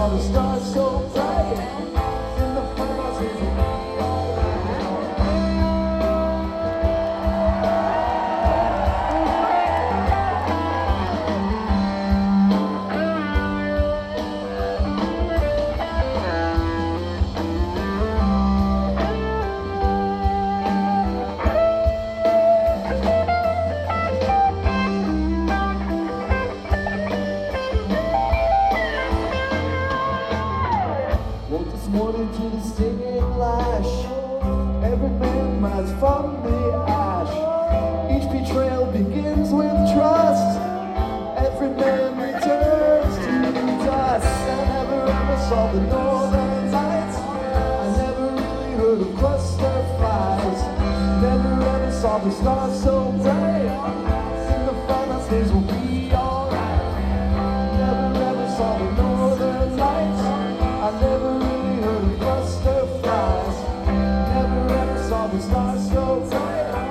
saw the stars so bright in the firelight seems to be alright. Woke this morning to the stinging lash. Every man rises from the ash. Each betrayal begins with trust. Every man returns to dust. I never ever saw the northern lights. I never really heard of cluster flies. Never ever saw the stars so bright. In the final days will be alright. Never ever saw the northern lights. I never really heard of cluster flies. Never ever saw the stars so bright.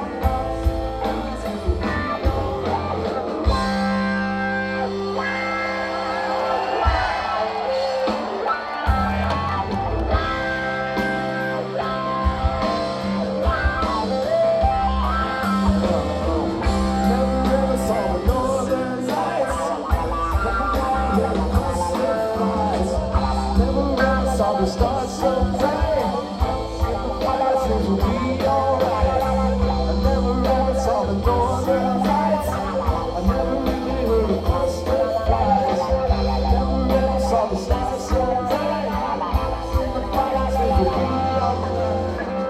Never ever saw the northern lights. Never cluster flies. Never ever saw the stars so bright. The fire things will be alright. I never ever saw the northern lights. I never really heard of cluster flies. Never ever saw the stars so bright. The fire things will be alright.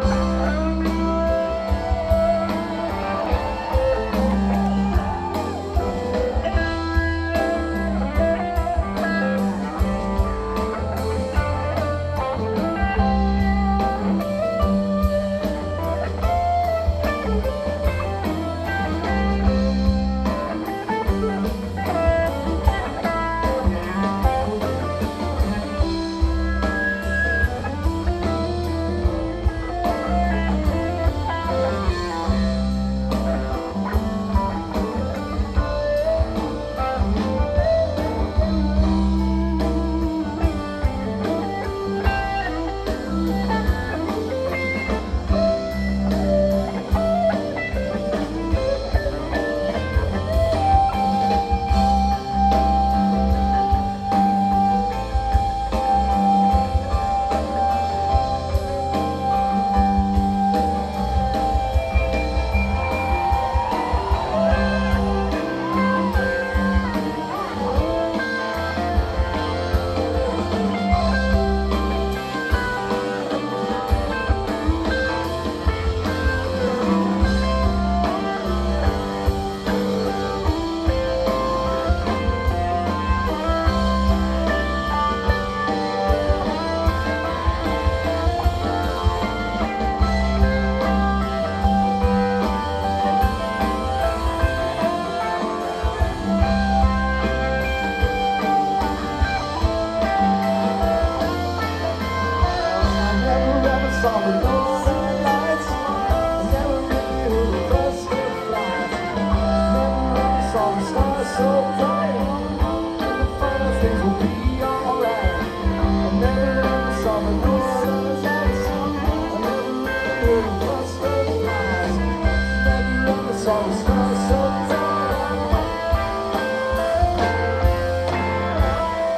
Saw the northern lights. I never really heard of cluster flies. Never ever saw the stars so bright. And the final things will be alright. I never ever saw the northern lights. I never really heard of cluster flies. Never ever saw the stars so bright.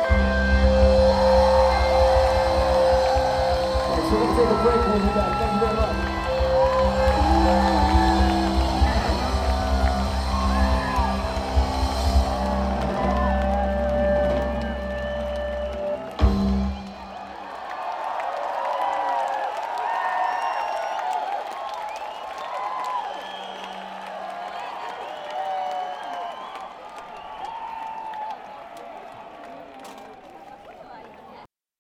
So let's take a break. We'll be back. Thank you very much.